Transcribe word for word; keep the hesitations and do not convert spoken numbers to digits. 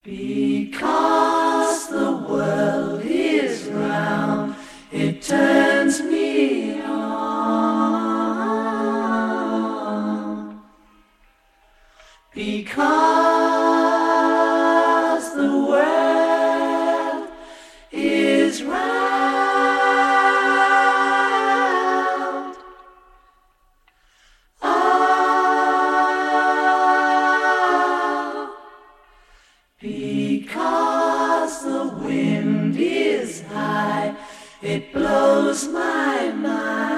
Because the world is round, it turns me on. Because the world is round. Oh, because the wind is high, it blows my mind.